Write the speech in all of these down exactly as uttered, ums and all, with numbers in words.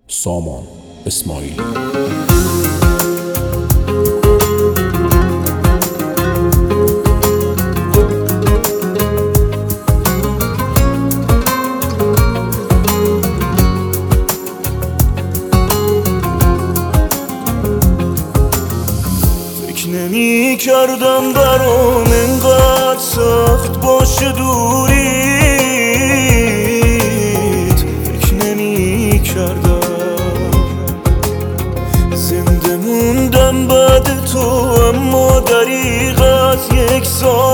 سامان اسماعیلی. فکر نمی کردم برام انقدر سخت باشه دوریت، فکر نمی کردم زنده موندم بعد تو، اما دریغ از یک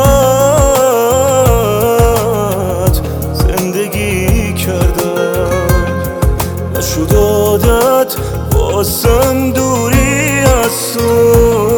ساعت زندگی کردم. نشد عادت واسم دوری از تو،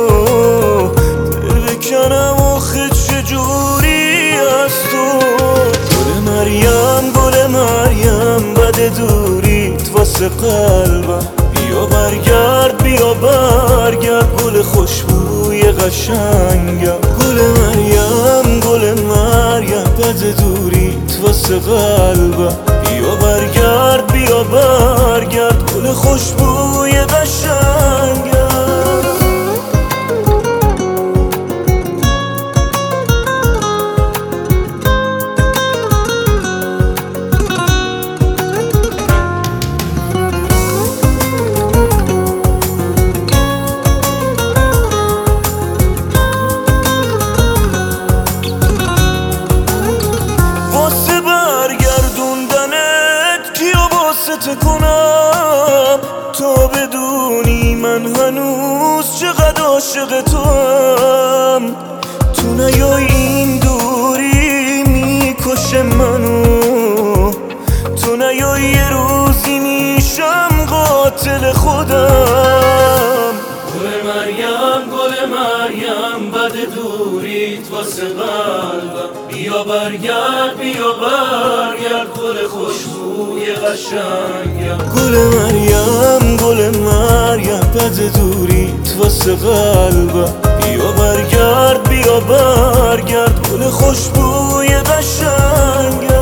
دل بکنم آخه چجوری از تو. گل مریم گل مریم بد دوریت واسه قلبم، بیا برگرد بیا برگرد گل خوشبوی قشنگم. گل مریم گل مریم بد دوریت واسه قلبم، بیا برگرد بیا برگرد گل خوشبوی قشنگم. کنم تا بدونی من هنوز چقدر عاشق توام. تو نیای این دوری میکشه منو، تو نیای یه روزی میشم قاتل خودم. گل مریم گل مریم بد دوریت واسه قلبم، بیا برگرد بیا برگرد گل خوشبوی قشنگم. گل مریم گل مریم بد دوریت واسه قلبم، بیا برگرد بیا برگرد گل خوشبوی قشنگم.